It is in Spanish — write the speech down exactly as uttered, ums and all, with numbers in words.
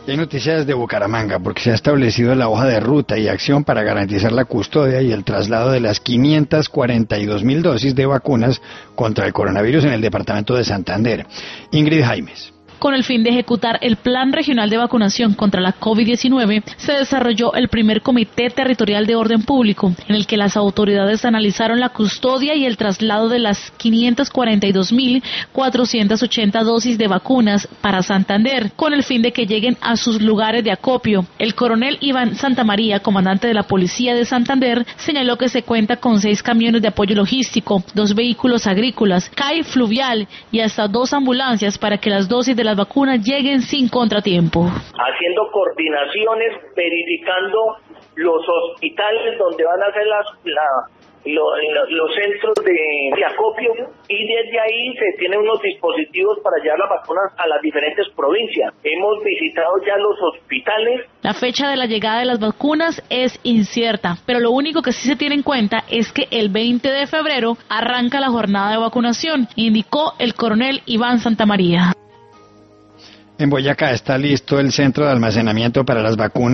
Y hay noticias de Bucaramanga, porque se ha establecido la hoja de ruta y acción para garantizar la custodia y el traslado de las quinientas cuarenta y dos mil dosis de vacunas contra el coronavirus en el departamento de Santander. Ingrid Jaimes. Con el fin de ejecutar el Plan Regional de Vacunación contra la COVID diecinueve, se desarrolló el primer Comité Territorial de Orden Público, en el que las autoridades analizaron la custodia y el traslado de las quinientas cuarenta y dos mil cuatrocientas ochenta dosis de vacunas para Santander, con el fin de que lleguen a sus lugares de acopio. El coronel Iván Santamaría, comandante de la Policía de Santander, señaló que se cuenta con seis camiones de apoyo logístico, dos vehículos agrícolas, C A I fluvial y hasta dos ambulancias para que las dosis de las vacunas lleguen sin contratiempo. Haciendo coordinaciones, verificando los hospitales donde van a ser las, la, lo, lo, los centros de, de acopio, y desde ahí se tienen unos dispositivos para llevar las vacunas a las diferentes provincias. Hemos visitado ya los hospitales. La fecha de la llegada de las vacunas es incierta, pero lo único que sí se tiene en cuenta es que el veinte de febrero arranca la jornada de vacunación, indicó el coronel Iván Santamaría. En Boyacá está listo el centro de almacenamiento para las vacunas